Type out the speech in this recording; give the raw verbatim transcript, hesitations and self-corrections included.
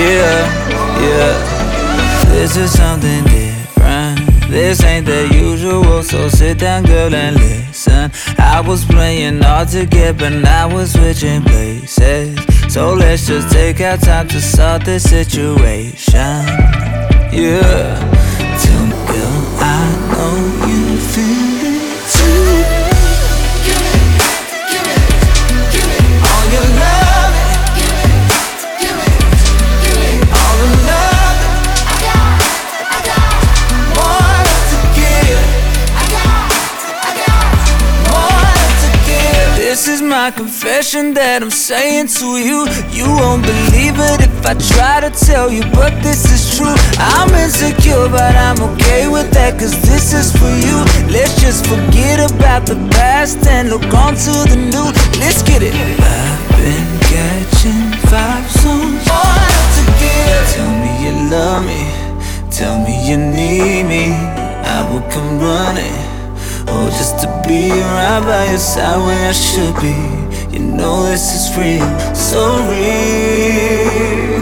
Yeah, yeah. This is something different. This ain't the usual, so sit down, girl, and listen. I was playing hard to get, but now we're switching places. So let's just take our time to sort the situation. Yeah. Tell me, girl, I know you feel it too. Give it, give it, give it. All your love, Give it, give it, give it. all the love, I got, I got, more to give, I got, I got. more to give. This is my confession that I'm saying to you. You won't believe it if I try to tell you, but this is true. I'm insecure, but I'm okay with that, cause this is for you. Let's just forget about the past and look on to the new. Let's get it. I've been catching vibes on more to give. Tell me you love me, tell me you need me. I will come running, oh, just to be right by your side where I should be. You know this is real, so real.